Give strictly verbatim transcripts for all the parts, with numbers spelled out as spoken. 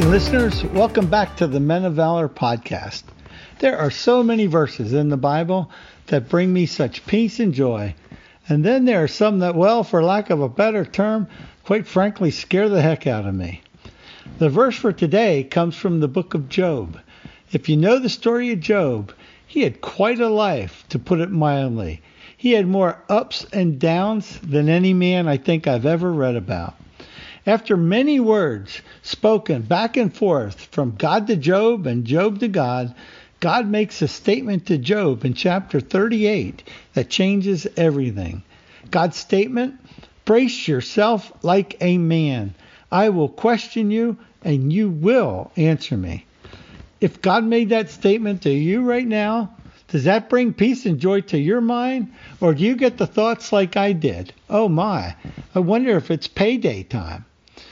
morning, listeners. Welcome back to the Men of Valor podcast. There are so many verses in the Bible that bring me such peace and joy. And then there are some that, well, for lack of a better term, quite frankly, scare the heck out of me. The verse for today comes from the book of Job. If you know the story of Job, he had quite a life, to put it mildly. He had more ups and downs than any man I think I've ever read about. After many words spoken back and forth from God to Job and Job to God, God makes a statement to Job in chapter thirty-eight that changes everything. God's statement, brace yourself like a man. I will question you and you will answer me. If God made that statement to you right now, does that bring peace and joy to your mind? Or do you get the thoughts like I did? Oh my, I wonder if it's payday time.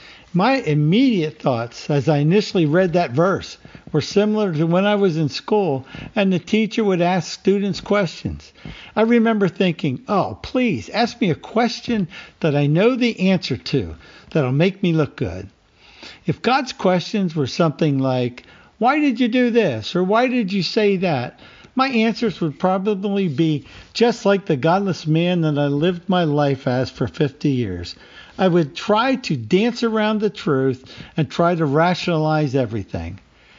My immediate thoughts as I initially read that verse were similar to when I was in school and the teacher would ask students questions. I remember thinking, oh, please ask me a question that I know the answer to that'll make me look good. If God's questions were something like, why did you do this? Or why did you say that? My answers would probably be just like the godless man that I lived my life as for fifty years. I would try to dance around the truth and try to rationalize everything.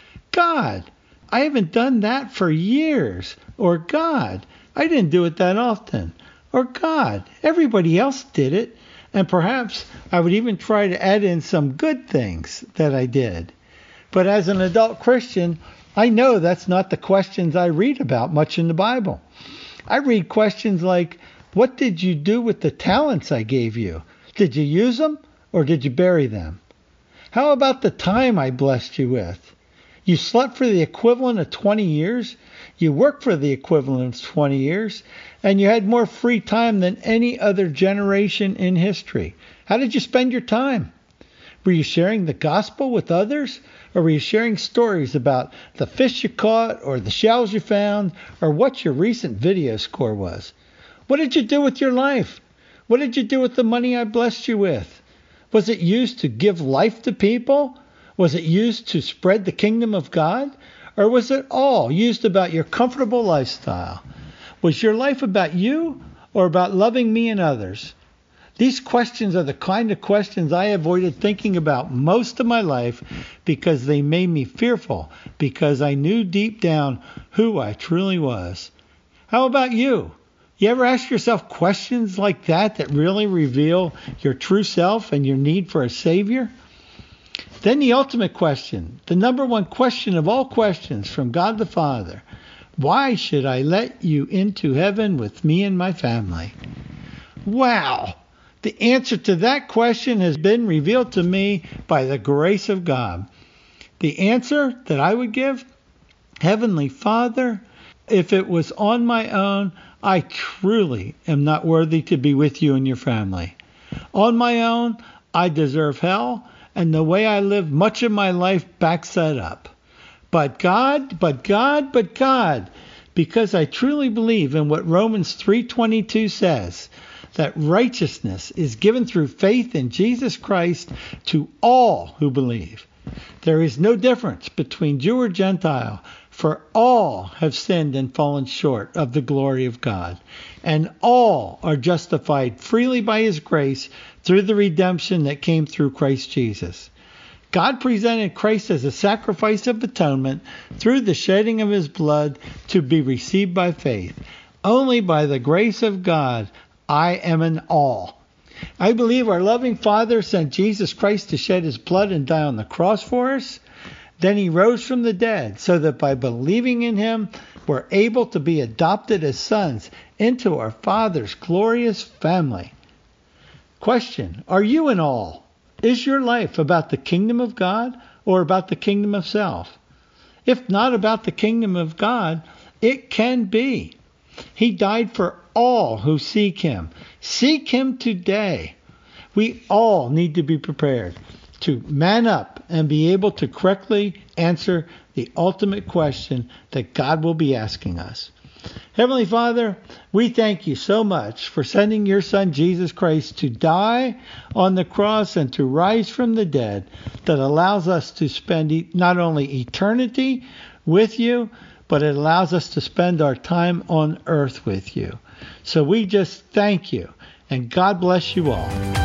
God, I haven't done that for years. Or God, I didn't do it that often. Or God, everybody else did it. And perhaps I would even try to add in some good things that I did. But as an adult Christian, I know that's not the questions I read about much in the Bible. I read questions like, what did you do with the talents I gave you? Did you use them or did you bury them? How about the time I blessed you with? You slept for the equivalent of twenty years. You worked for the equivalent of twenty years. And you had more free time than any other generation in history. How did you spend your time? Were you sharing the gospel with others? Or were you sharing stories about the fish you caught or the shells you found or what your recent video score was? What did you do with your life? What did you do with the money I blessed you with? Was it used to give life to people? Was it used to spread the kingdom of God? Or was it all used about your comfortable lifestyle? Was your life about you or about loving me and others? These questions are the kind of questions I avoided thinking about most of my life because they made me fearful, because I knew deep down who I truly was. How about you? You ever ask yourself questions like that that really reveal your true self and your need for a Savior? Then the ultimate question, the number one question of all questions from God the Father. Why should I let you into heaven with me and my family? Wow! The answer to that question has been revealed to me by the grace of God. The answer that I would give, Heavenly Father, if it was on my own, I truly am not worthy to be with you and your family. On my own, I deserve hell, and the way I live much of my life backs that up. But God, but God, but God, because I truly believe in what Romans three twenty-two says, that righteousness is given through faith in Jesus Christ to all who believe. There is no difference between Jew or Gentile, for all have sinned and fallen short of the glory of God, and all are justified freely by His grace through the redemption that came through Christ Jesus. God presented Christ as a sacrifice of atonement through the shedding of His blood to be received by faith. Only by the grace of God I am in awe. I believe our loving Father sent Jesus Christ to shed His blood and die on the cross for us. Then He rose from the dead so that by believing in Him, we're able to be adopted as sons into our Father's glorious family. Question, are you in awe? Is your life about the kingdom of God or about the kingdom of self? If not about the kingdom of God, it can be. He died for all who seek Him. Seek Him today. We all need to be prepared to man up and be able to correctly answer the ultimate question that God will be asking us. Heavenly Father, we thank you so much for sending your Son Jesus Christ to die on the cross and to rise from the dead, that allows us to spend e- not only eternity with you, but it allows us to spend our time on earth with you. So we just thank you, and God bless you all.